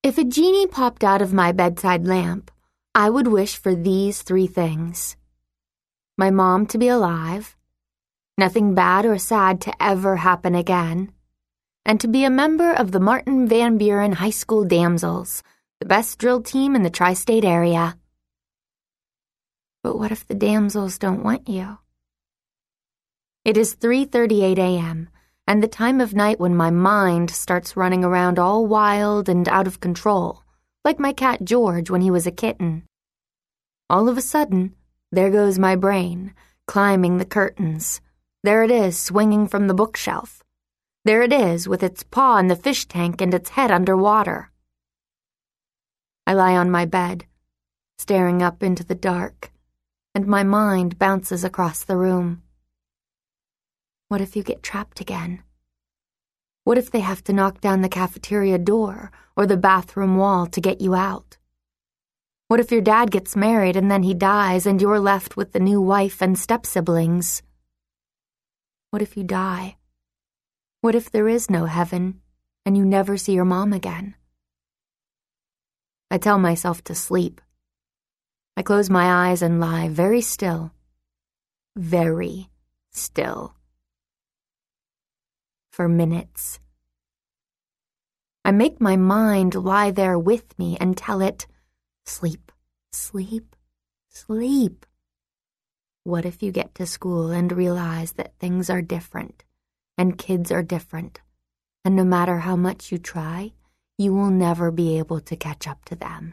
If a genie popped out of my bedside lamp, I would wish for these 3 things. My mom to be alive, nothing bad or sad to ever happen again, and to be a member of the Martin Van Buren High School Damsels, the best drill team in the tri-state area. But what if the damsels don't want you? It is 3:38 a.m., and the time of night when my mind starts running around all wild and out of control, like my cat George when he was a kitten. All of a sudden, there goes my brain, climbing the curtains. There it is, swinging from the bookshelf. There it is, with its paw in the fish tank and its head underwater. I lie on my bed, staring up into the dark, and my mind bounces across the room. What if you get trapped again? What if they have to knock down the cafeteria door or the bathroom wall to get you out? What if your dad gets married and then he dies and you're left with the new wife and step-siblings? What if you die? What if there is no heaven and you never see your mom again? I tell myself to sleep. I close my eyes and lie very still. Very still. For minutes. I make my mind lie there with me and tell it, sleep, sleep, sleep. What if you get to school and realize that things are different, and kids are different, and no matter how much you try, you will never be able to catch up to them?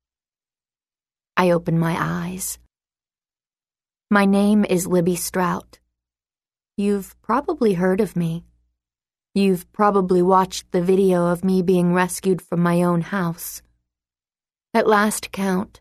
I open my eyes. My name is Libby Strout. You've probably heard of me. You've probably watched the video of me being rescued from my own house. At last count,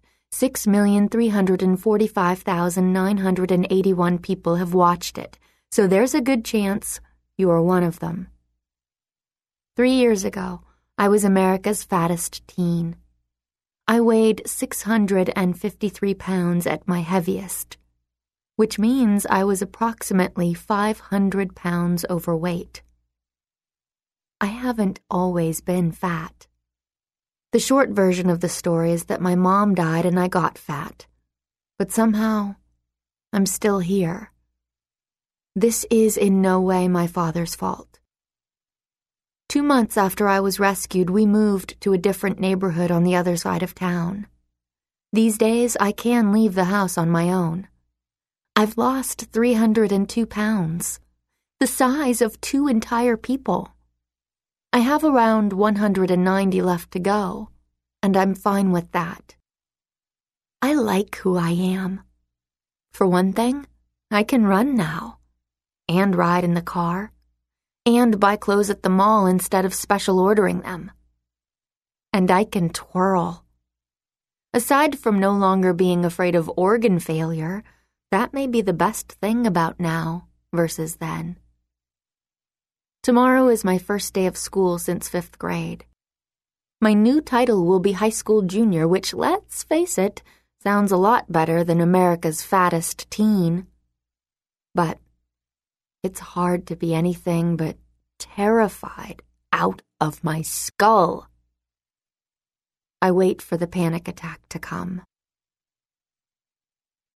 6,345,981 people have watched it, so there's a good chance you are one of them. 3 years ago, I was America's fattest teen. I weighed 653 pounds at my heaviest, which means I was approximately 500 pounds overweight. I haven't always been fat. The short version of the story is that my mom died and I got fat. But somehow, I'm still here. This is in no way my father's fault. 2 months after I was rescued, we moved to a different neighborhood on the other side of town. These days, I can leave the house on my own. I've lost 302 pounds, the size of 2 entire people. I have around 190 left to go, and I'm fine with that. I like who I am. For one thing, I can run now, and ride in the car, and buy clothes at the mall instead of special ordering them. And I can twirl. Aside from no longer being afraid of organ failure, that may be the best thing about now versus then. Tomorrow is my first day of school since 5th grade. My new title will be high school junior, which, let's face it, sounds a lot better than America's fattest teen. But it's hard to be anything but terrified out of my skull. I wait for the panic attack to come.